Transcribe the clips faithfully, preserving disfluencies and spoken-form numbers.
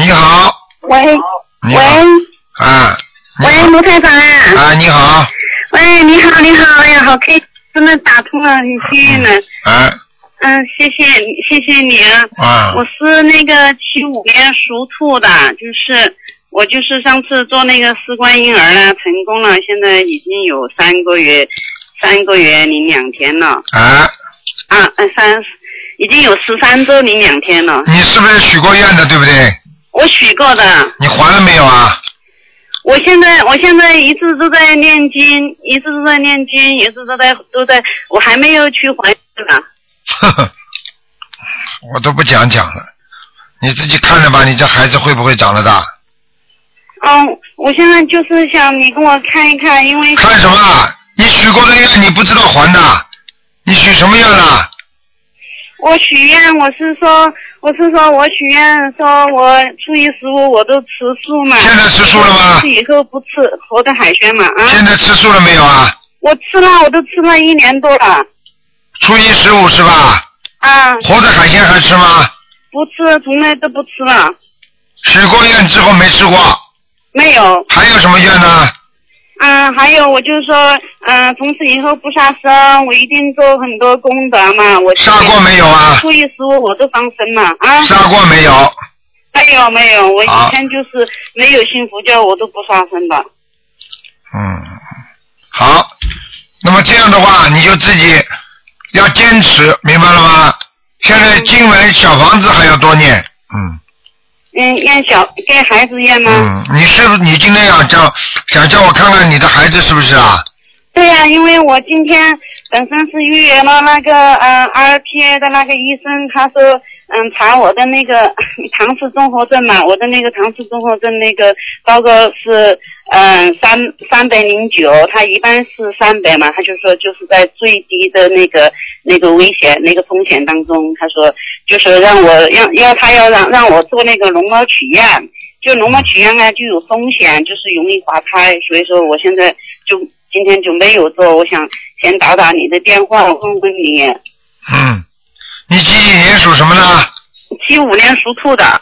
你好。 喂。 你好。 喂。 啊。 喂，卢台长啊。 啊，你好。 喂，你好，你好，哎呀，好开心，真的打通了，很幸运了。 啊。 嗯，谢谢，谢谢你啊。 啊。 我是那个七五年属兔的，就是我就是上次做那个试管婴儿了，成功了，现在已经有三个月，三个月零两天了。 啊。 啊，呃，三，已经有十三周零两天了。 你是不是许过愿的，对不对？ 我许过的。你还了没有啊？ 我现在，我现在一直都在念经，一直都在念经，一直都在都在，我还没有去还呢。 呵呵，我都不讲讲了，你自己看着吧，你这孩子会不会长得大？ 嗯，我现在就是想你跟我看一看，因为看什么？你许过的愿你不知道还的，你许什么愿了？ 我许愿，我是说，我是说我许愿说我初一十五我都吃素嘛。 现在吃素了吗？ 以后不吃活的海鲜嘛啊。 现在吃素了没有啊？ 我吃了，我都吃了一年多了。 初一十五是吧？ 啊。 活的海鲜还吃吗？ 不吃，从来都不吃了。 许过愿之后没吃过。 没有。 还有什么愿呢？ 嗯，还有我就是说，嗯，从此以后不杀生，我一定做很多功德嘛。我杀过没有啊？ 初一十五我都放生嘛啊。 杀过没有？ 没有没有，我以前就是没有信佛教我都不杀生的。 嗯，好，那么这样的话你就自己要坚持，明白了吗？现在经文小房子还要多念，嗯。 嗯，念小给孩子念吗？ 嗯，你是不是你今天想叫想叫我看看你的孩子是不是啊？ 对呀、啊，因为我今天本身是预约了那个呃 R P A 的那个医生，他说嗯查我的那个唐氏综合症嘛，我的那个唐氏综合症那个报告是嗯三三百零九，他一般是三百嘛，他就说就是在最低的那个那个危险那个风险当中，他说就是让我让要他要让让我做那个绒毛取样，就绒毛取样呢就有风险，就是容易滑胎，所以说我现在就。今天就没有做，我想先打打你的电话，问问你。 嗯，你几几年属什么呢？ 七五年属兔的。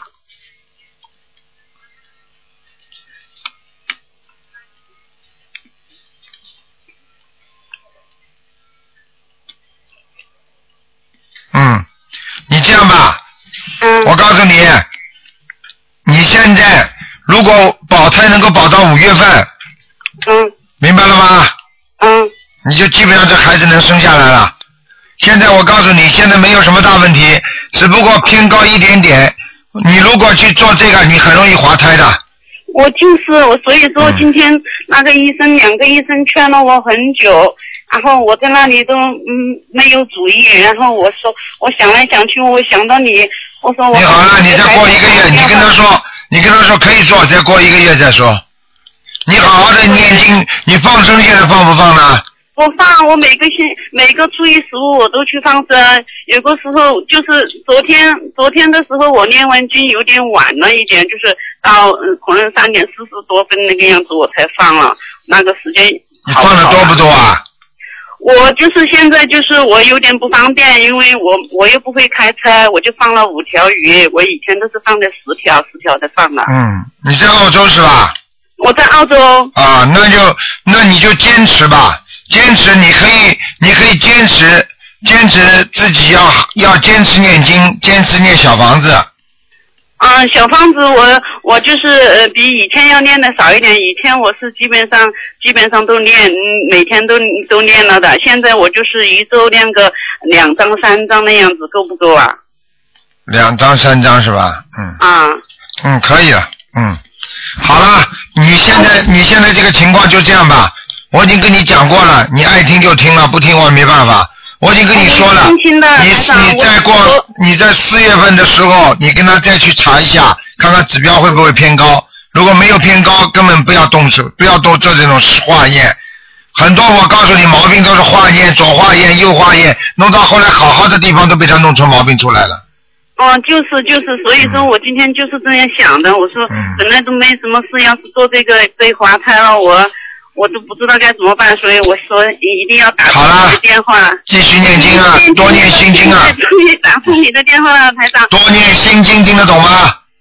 嗯，你这样吧， 嗯， 我告诉你，你现在如果保胎能够保到五月份， 嗯。 明白了吗？ 嗯。 你就基本上这孩子能生下来了。现在我告诉你，现在没有什么大问题，只不过偏高一点点。你如果去做这个，你很容易滑胎的。 我就是我，所以说今天那个医生，两个医生劝了我很久，然后我在那里都嗯没有主意，然后我说我想来想去，我想到你，我说我。 你好了，你再过一个月，你跟他说，你跟他说可以做，再过一个月再说。你好好的念经，你放生现在放不放呢？ 我放，我每个星每个初一十五我都去放生。有个时候就是昨天昨天的时候，我念完经有点晚了一点，就是到嗯可能三点四十多分那个样子我才放了。那个时间你放的多不多啊？ 我就是现在就是我有点不方便，因为我我又不会开车，我就放了五条鱼。我以前都是放的十条十条的放了。 嗯，你在澳洲是吧？ 我在澳洲。 啊，那就那你就坚持吧，坚持，你可以你可以坚持坚持自己要要坚持念经，坚持念小房子。 嗯，小房子我我就是呃比以前要念的少一点，以前我是基本上基本上都念，嗯，每天都都念了的，现在我就是一周念个两张三张那样子，够不够啊？ 两张三张是吧？嗯。 啊。 嗯，可以了，嗯。好了，你现在你现在这个情况就这样吧，我已经跟你讲过了，你爱听就听了，不听我也没办法。我已经跟你说了，你你再过你在四月份的时候，你跟他再去查一下，看看指标会不会偏高。如果没有偏高，根本不要动手，不要多做这种化验。很多我告诉你，毛病都是化验，左化验右化验，弄到后来好好的地方都被他弄出毛病出来了。 哦，就是就是，所以说我今天就是这样想的。我说本来都没什么事，要是做这个被滑胎了，我我都不知道该怎么办，所以我说一定要打通你的电话。 继续念经啊，多念心经啊。 终于打通你的电话了，台长。 多念心经，听得懂吗？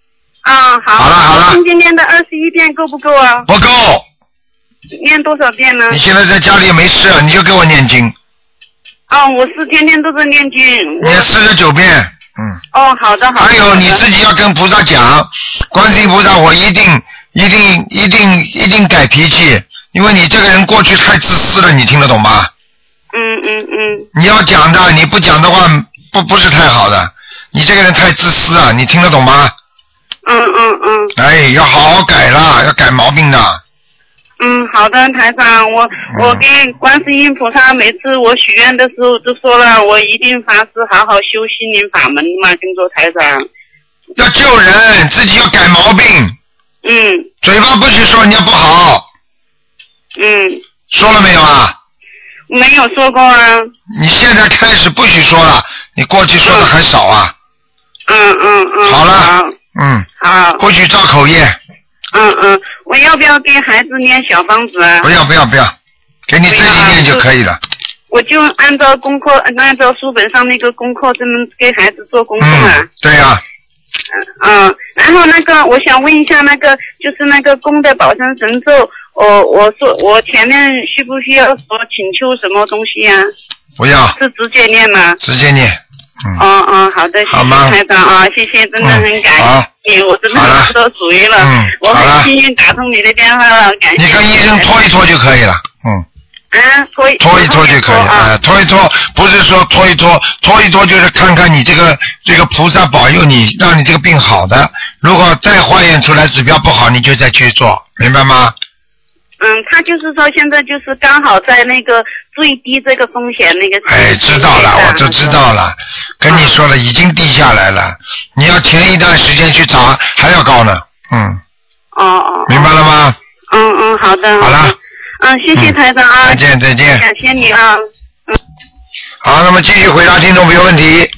啊，好。 好了好了。 今天念的二十一遍够不够啊？ 不够。 念多少遍呢？ 你现在在家里没事，你就给我念经。 哦，我是天天都在念经。 念四十九遍，嗯。 哦，好的好的。 还有你自己要跟菩萨讲，观世音菩萨，我一定一定一定一定改脾气，因为你这个人过去太自私了，你听得懂吗？ 嗯嗯嗯。 你要讲的，你不讲的话，不不是太好的。你这个人太自私啊，你听得懂吗？ 嗯嗯嗯。 哎，要好好改啦，要改毛病的。 嗯，好的，台长，我、嗯、我跟观世音菩萨每次我许愿的时候都说了，我一定发誓好好修心灵法门嘛，跟着台长。 要救人，自己要改毛病。 嗯。 嘴巴不许说人家不好。 嗯。 说了没有啊？ 没有说过啊。 你现在开始不许说了，你过去说的还少啊。 嗯嗯嗯。 好了。 好嗯。 好。 不许造口业。 嗯嗯，我要不要给孩子念小房子啊？ 不要不要不要，给你自己念就可以了。 我就按照功课，按照书本上那个功课，这么给孩子做功课啊。 嗯，对呀、啊。 嗯，嗯，然后那个，我想问一下，那个就是那个功德保生神咒，我我说我前面需不需要说请求什么东西啊？ 不要。 是直接念吗？ 直接念。 嗯。哦哦，好的，谢谢台长啊，谢谢，真的很感谢。嗯、我真的很多属于了， 嗯、 我很幸运打通你的电话了，感谢。 你跟医生拖一拖就可以了，嗯。 啊，拖一拖一拖就可以啊、呃，拖一拖不是说拖一拖，拖一拖就是看看你这个这个菩萨保佑你，让你这个病好的。如果再化验出来指标不好，你就再去做，明白吗？ 嗯，他就是说现在就是刚好在那个最低这个风险那个。 哎，知道了，我就知道了，跟你说了，已经低下来了。你要前一段时间去查，还要高呢。嗯。 哦哦。 明白了吗？ 嗯嗯，好的。 好了。 嗯，谢谢台长啊。 再见再见。 感谢你啊。嗯。 好，那么继续回答听众朋友问题。